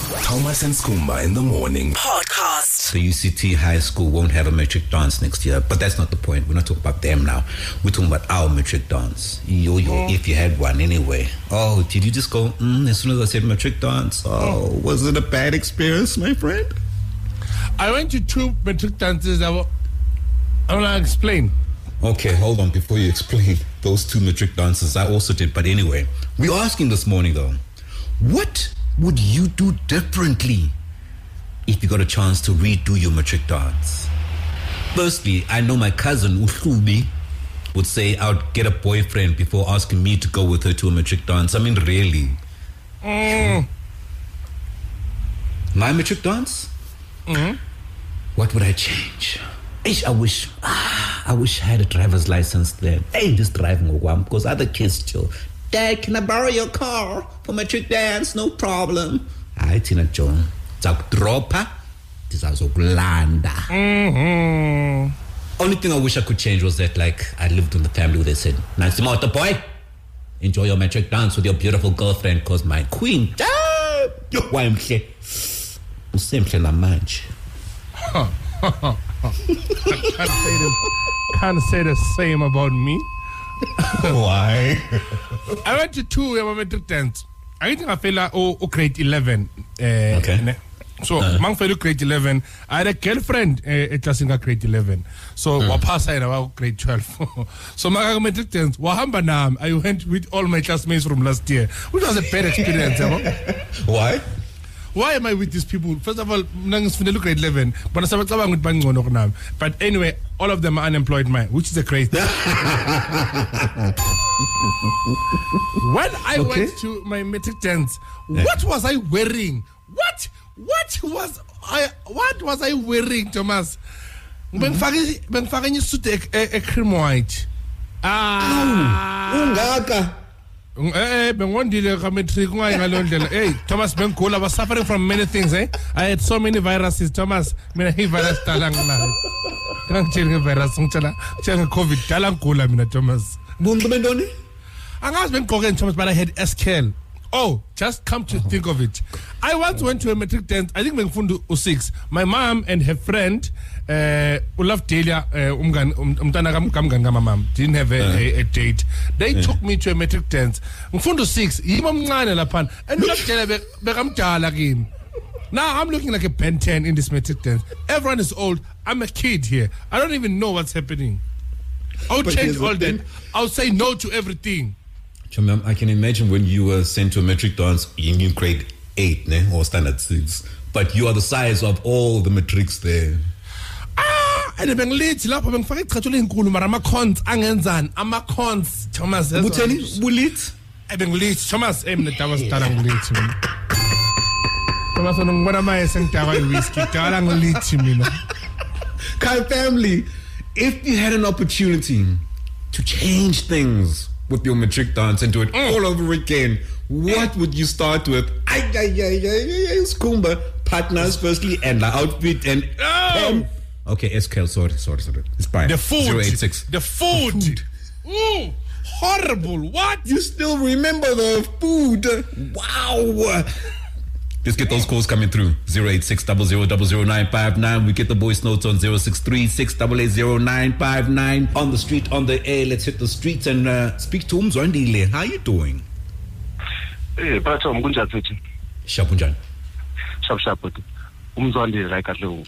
Thomas and Skumba in the morning podcast. The UCT High School won't have a matric dance next year, but that's not the point. We're not talking about them now. We're talking about our matric dance. If you had one anyway. Oh, did you just go, as soon as I said matric dance? Oh, was it a bad experience, my friend? I went to 2 matric dances. I want to explain. Okay, hold on. Before you explain those 2 matric dances, I also did. But anyway, we're asking this morning, though, what would you do differently if you got a chance to redo your matric dance? Firstly, I know my cousin Uhlubi would say I would get a boyfriend before asking me to go with her to a matric dance. I mean, really. My matric dance? What would I change? I wish I had a driver's license then. Just driving one because other kids still. Dad, can I borrow your car for matric dance? No problem. Hayi thina John. Zakudropa ndizazokulanda. Only thing I wish I could change was that, like, I lived in the family where they said, "Nice motor boy, enjoy your matric dance with your beautiful girlfriend, because my queen, wayemhle usemhle namanje." Can't say the same about me. Why? I went to 2 matric dance. I think I fell grade 11. Okay. So, mang fell grade 11. I had a girlfriend at Klasinga grade 11. So, wapasa about grade 12. So, my matric dance, wahamba nam. I went with all my classmates from last year, which was a bad experience. Why? Why am I with these people? First of all, grade 11. But anyway, all of them are unemployed, man, which is a great thing. When I went to my matric dance, what was I wearing? What was I wearing, Thomas? Bengifake suit a cream white. Ungaka. Hey, Thomas Benkola was suffering from many things, I had so many viruses, Thomas. I hate virus talang na. Virus COVID talang kola mina Thomas. Bundumendoni? Angas Benkola Thomas, but I had SKL. Oh, just come to think of it. I once went to a matric dance, I think Benfundu 06. My mom and her friend, Olaf Delia, mom, didn't have a date. They took me to a matric dance. Benfundu 6, and Olaf Delia, again. Now I'm looking like a Ben 10 in this matric dance. Everyone is old. I'm a kid here. I don't even know what's happening. I'll change all that. I'll say no to everything. I can imagine when you were sent to a matric dance in grade 8 or standard 6, but you are the size of all the matrics there. And I'm late. I'm cons Thomas. Bulit? I'm late. Thomas, I'm late. Thomas, what am I saying? Whiskey. Kai family, if you had an opportunity to change things with your matric dance and do it all over again, what would you start with? Skumba, partners firstly, and the outfit and okay, SKL, sorry. It's fine. The food. 086. The food. Horrible. What? You still remember the food? Wow. Let's get those calls coming through. 086-000959. We get the voice notes on 063-688-0959. On the street, on the air. Let's hit the streets and speak to Umzwandile. How you doing? Hey, Pato, Mgunja Twichi. Shapunjan. Shap. Umzwandile, like at level.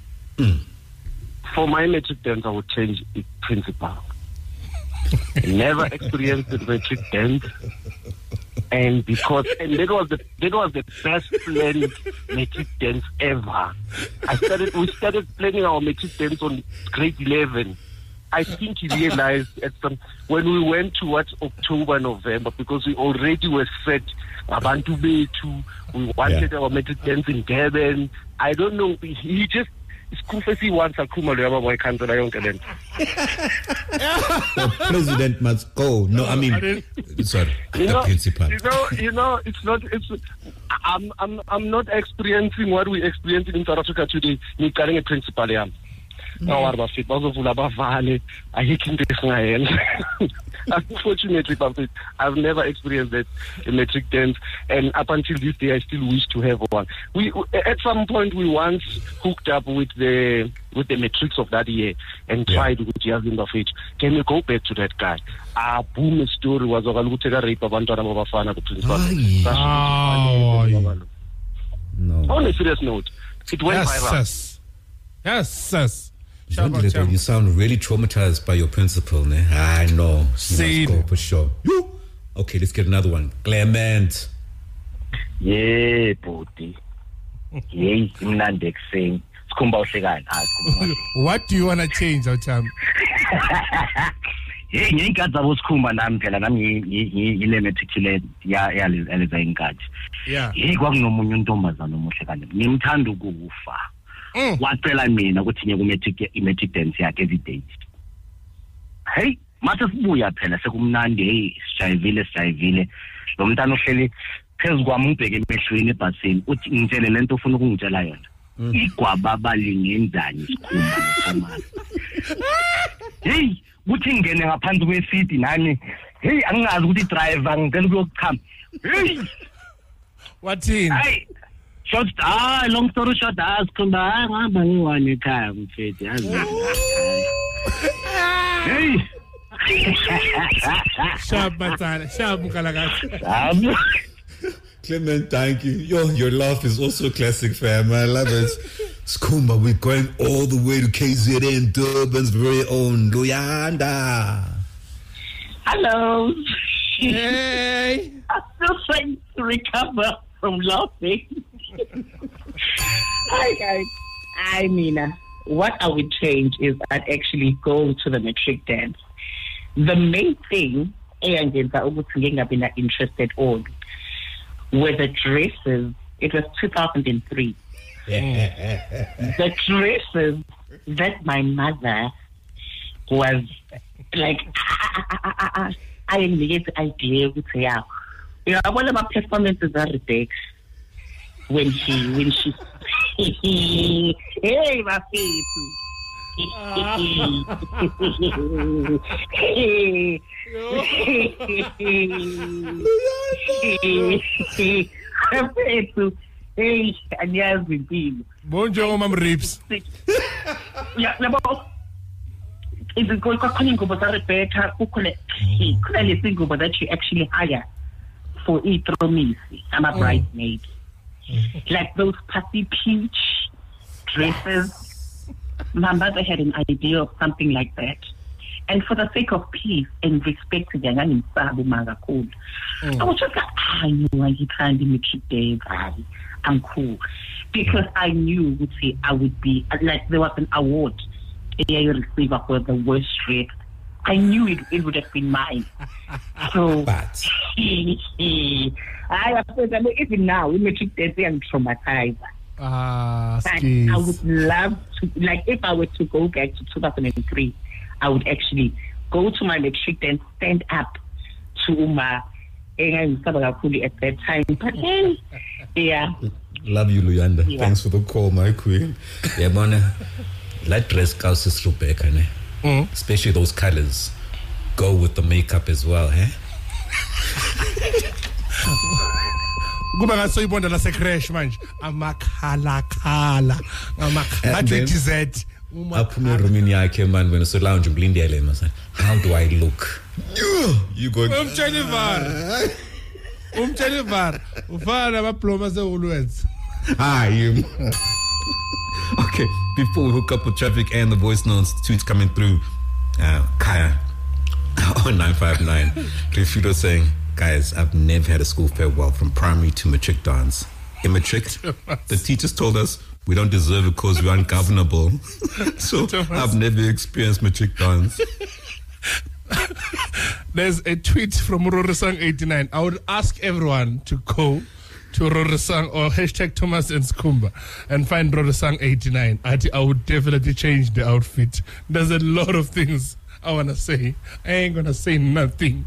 For my matric dance, I would change its principal. Never experienced the matric dance. And that was the best planned matric dance ever. We started planning our matric dance on grade 11. I think he realized when we went towards October, November, because we already were set Abantu Betu, we wanted our matric dance in Durban. I don't know, he just Skufesi wants a Kumalo boy cancel the president must go. No, I mean, sorry, the principal. It's not. I'm not experiencing what we experiencing in South Africa today. Me carrying a principal. Now, I hate Unfortunately, I've never experienced that in matric dance, and up until this day, I still wish to have one. We at some point we once hooked up with the matrix of that year and tried with Yazin of it. Can you go back to that guy? Boom story was rape abantwana babafana ku principal. No. On a serious note, it went viral. Yes. You sound really traumatized by your principal, ne? I know. See, go for sure. Okay, let's get another one. Clement. Yeah, buddy. Yeah, imnandi ekuseni. Sikhumba uhlekani. What do you want to change, Ocham? Hey, ngiyinkathi zabo sikhumba nami phela nami ngile matriculate yaleza inkathi. Yeah. Hey, kwakunomunye untombazana omuhle kanje. Ngimthanda ukufa. Wacela mina ukuthi ngiye ku matric dance yakhe every day. Hey, mase sibuya phela sekumnandi, hey, sijayivile. Lo mntana ohleli phezulu kwami ngibheke emehlweni ebhasini uthi ngitshele lento ufuna ukungitshela yona. Igwaba balingenzani sikhumba nesomali. Hey, kuthi ngene ngaphansi kwesidi nani. Hey, angingazi ukuthi driver ngicela ukuyochama. Hey. Wathini? Hey. Long story short, sikhumba ngihamba ngiwane ekhaya mfethu yazi. Hey. Sharp Mkalakazi. Clement, thank you. Your laugh is also classic, fam. I love it. Skumba, we're going all the way to KZN, Durban's very own Luyanda. Hello. Hey. I'm still trying to recover from laughing. Hi guys. I mean, what I would change is I'd actually go to the matric dance. The main thing I've been interested on were the dresses. It was 2003. The dresses that my mother was like, I didn't get the idea with her. You know, one of my performances are ridiculous. When she hey, my face. Hey, and yes, we Bonjour, Mam Rips. Yeah, no, it's going to call you, but I better couldn't think about that she actually hired for it from me. I'm a bridesmaid. Like those puffy peach dresses. My mother had an idea of something like that. And for the sake of peace and respect to the young I was just like, I know you can't be matric day, I'm cool. Because I knew I would be like there was an award I received for the worst dress. I knew it would have been mine. So even now we matric day I'm traumatized. But I would love to, like, if I were to go back to 2003, I would actually go to my matric and stand up to Uma at that time. But yeah. Love you, Luyanda. Yeah. Thanks for the call, my queen. Yeah, man. That dress cows is Rebecca, ne? Especially those colors. Go with the makeup as well, eh? Kuba ngasoyibonda la secrash manje amakhala amakhala aphume romini yakhe man wena so lounge umlindele mase how do I look you go umtshele var ufana ababloma sewulwenza him. Okay, before we hook up with traffic and the voice notes, tweets coming through, Kaya on 959 Clearfield saying, guys, I've never had a school farewell from primary to matric dance. In matric, the teachers told us we don't deserve it because we're ungovernable. So I've never experienced matric dance. There's a tweet from Rorisang89. I would ask everyone to go to Rorisang or hashtag Thomas and Skumba and find Rorisang89. I would definitely change the outfit. There's a lot of things I want to say. I ain't going to say nothing.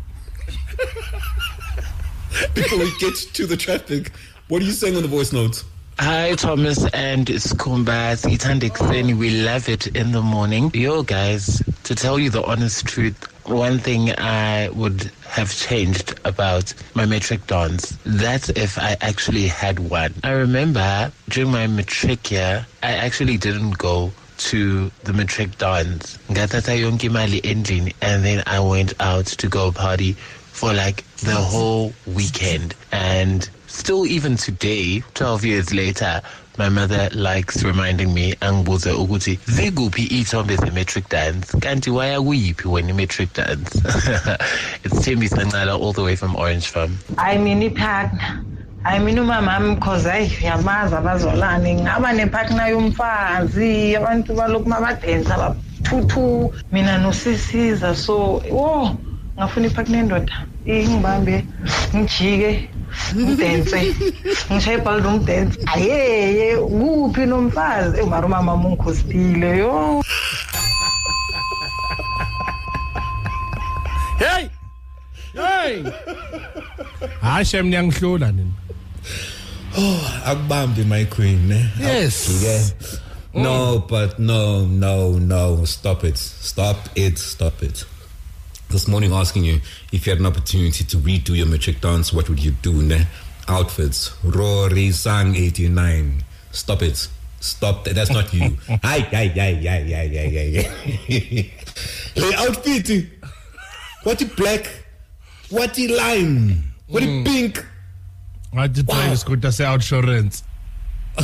Before we get to the traffic, what are you saying on the voice notes? Hi, Thomas and Skumba. We love it in the morning. Yo, guys, to tell you the honest truth, one thing I would have changed about my matric dance, that's if I actually had one. I remember during my matric year, I actually didn't go to the matric dance. Ngathatha yonke imali endlini, and then I went out to go party for like the whole weekend. And still even today, 12 years later, my mother likes reminding me, angibuze ukuthi zikuphi ithombe ze-matric dance, kanti waya kuyiphi wena i-matric dance. It's Thembi Sancala all the way from Orange Farm. I mean ipartner. I mean umamami because yamazi abazolane ngaba nepartner yomfazi abantu balokhu mabadensa abathuthu mina nosisiza so ngafuna ipartner endoda ingibambe ngijike ngidense ngishaye ibhaldo ngidense ayeye kuphi nomfazi mara umama mungikhosile yo. Hey Hashem niyangihlola nini. Akubambi my queen, ne? Yes. Okay. No, but no. Stop it. This morning asking you if you had an opportunity to redo your matric dance, what would you do, ne? Outfits. Rory sang 89. Stop it. Stop that. That's not you. Hi. Hey, outfit. What the black? What the lime? What the pink? I did try to scoot us out insurance. I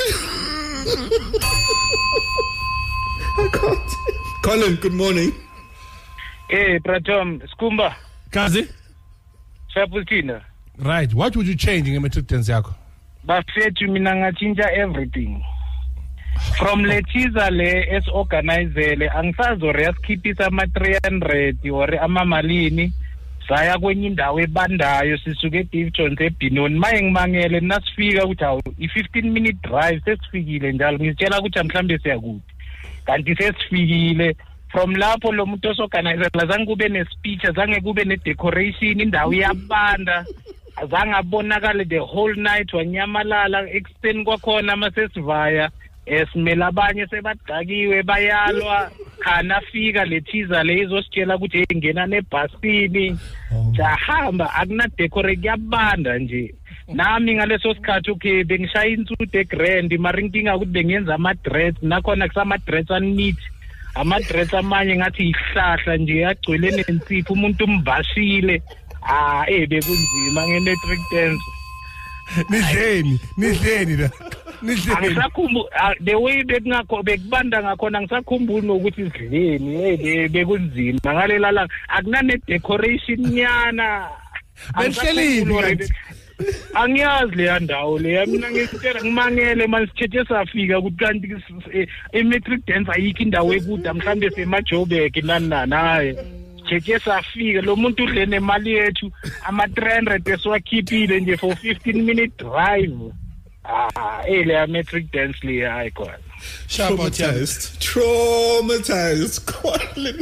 can't. Colin, good morning. Hey, Pratom, Skumba. Kazi? Shapultina. Right. What would you change in your matric dance yako? Bafethu mina ngachinja everything. From letiza le es organizele angisazore yasikhiphisa ama 300 or amamalini saya kwenye indawo ebandayo sisuke eDivton eBinoni maye ngimangele nasifika ukuthi awu i15 minute drive sesifikile njalo ngitshela ukuthi mhlambe siyakude kanti sesifikile from lapho lo muntu osorganizer azange kube nespeech azange kube nedecoration indawo iyabanda azange abonakale the whole night wanyamalala extend kwakhona masesivaya esimela abanye sebadakiwe bayalwa khana fika lethiza lezo sitshela ukuthi engena nebhasini jahamba akuna decorate yabanda nje nami ngaleso sikhathi okay bengishaya insude grand marinkinga ukuthi bengenza ama dress nakhona kusama dress anneat ama dress amanye ngathi ihlahla nje agcwele nensipho umuntu umbashile bekunzima nge-matric dance. Nidleni la. Angisakhumbula the way bekubanda ngakhona ngisakhumbula ukuthi sidleni bekunzima ngalela la akunane decoration nyana benhlelile angiyazi le ndawo le mina ngitshela ngimangele masithethe safika ukuthi kanti i-matric dance ayikho indawo ekude mhlambe seMajobek naye Cheche safika lo muntu udle nemali yethu ama 300 esiwakhiphile nje for 15 minute drive. Le matric dance le hayi khona. Traumatized. Colin.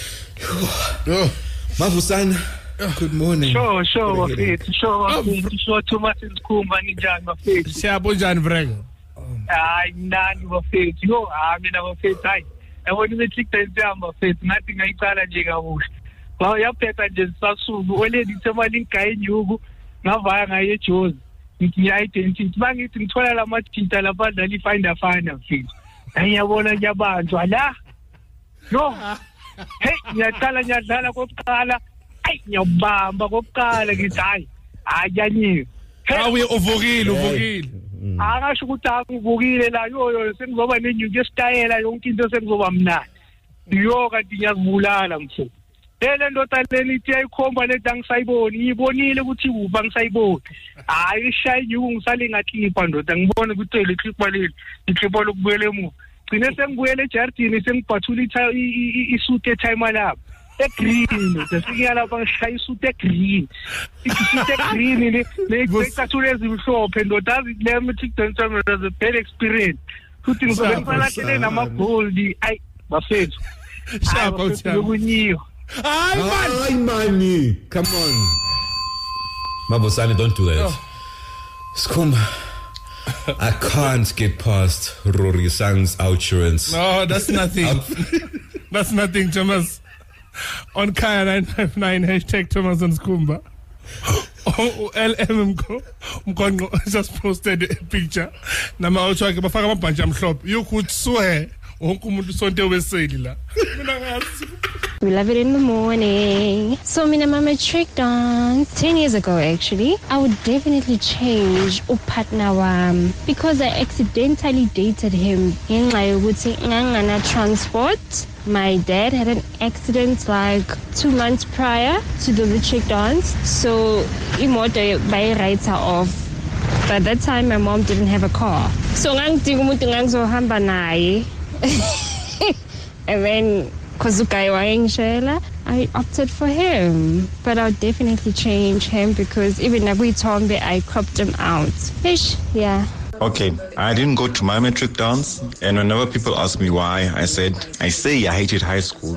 Mavusana. Good morning. Sure, Mafethu. Sure, Thomas Nkumba ninjani Mafethu? Siyabonjani Vrego? Hayi nani Mafethu. Yo, mina Mafethu hayi. Yabona i-matric dance yami Mafethu ngathi ngayicala nje kabuhle. Yaphetha nje sasuku oledi semali ngikayinyuku ngavaya ngaye eJozi. Ngiyi-identity bangithi ngithola lamathinta labadlali finder Mafethu. Ngiyabona nyabanjwa la. No. Hey, ngiyadlala kokuqala. Ngiyabamba kokuqala ngithi hayi ayanyiwe. Awu uvukile. Angasho ukuthi akuvukile la yo sengizoba nenyuku yesitayela yonke into sengizoba mnandi. Yo kanti ngiyazibulala mfo. Le ndoda leli ithi ayikhomba le dangisayiboni ngibonile ukuthi uba ngisayiboni. Hayi ishayi nyuku ngisale ngaklipa ndoda ngibona ukuthi le clip baleli iklipa lokubuyela emuva. Gcine sengibuyele ejardini sengibhathula isuit etime lapha. Green, sesiyala bangishaya isuit green. Isuit green le icathulo ezimhlophe ndoda le matric dance was a bad experience. Futhi ngizobekalahle nama gold ay Bafethu. Shapa uthini. Ay money. Come on. Mabusani, don't do that. Skumba. I can't get past Rory Sang's outsurance. No, that's nothing. That's nothing, Thomas. on Kaya 959 hashtag Thomas and Skumba. LM Mkongo just posted a picture. Nama ochwake bafaka amabhantshi amhlophe. You could swear wonke umuntu sonke weseli la. Mina ngazi. We love it in the morning. So mina my matric dance 10 years ago actually. I would definitely change upartner wami because I accidentally dated him ngenxa yokuthi ngangana transport. My dad had an accident like 2 months prior to the matric dance, so imoto bayirayitha off. By that time my mom didn't have a car, so ngangidinga umuntu engangizohamba naye. And then I opted for him, but I'll definitely change him because even Naguitombe, I cropped him out. Ish, yeah. Okay, I didn't go to my matric dance, and whenever people ask me why, I say I hated high school.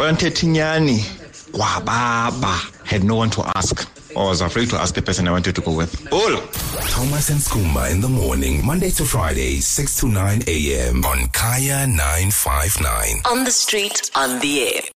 Had no one to ask. I was afraid to ask the person I wanted to go with. Thomas and Skumba in the morning, Monday to Friday, 6 to 9 a.m. on Kaya 959. On the street, on the air.